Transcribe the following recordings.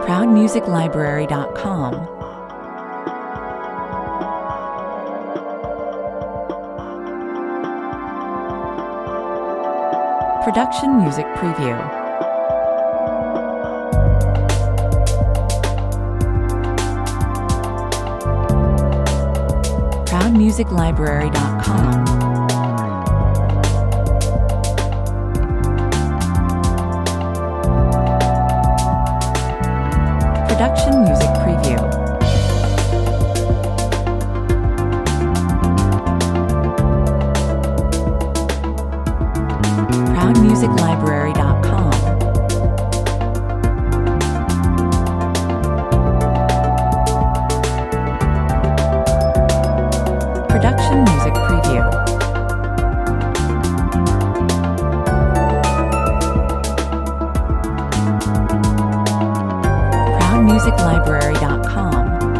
ProudMusicLibrary.com. Production Music Preview. ProudMusicLibrary.com. Production Music Preview. ProudMusicLibrary.com. Production Music Preview. ProudMusicLibrary.com.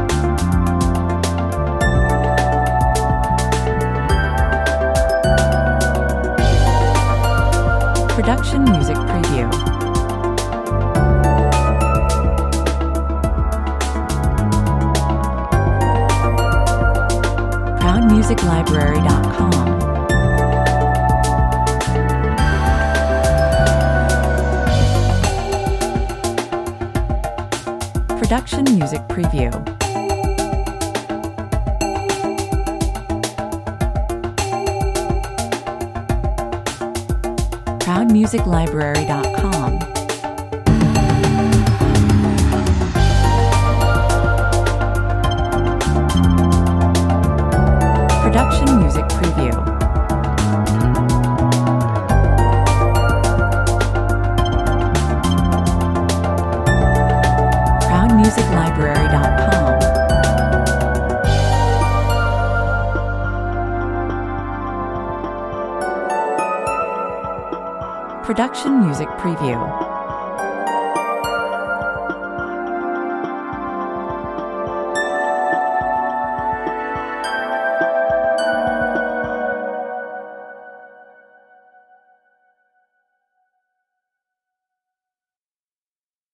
Production Music Preview. ProudMusicLibrary.com. Production Music Preview. ProudMusicLibrary.com. Production Music Preview. ProudMusicLibrary.com. Production Music Preview.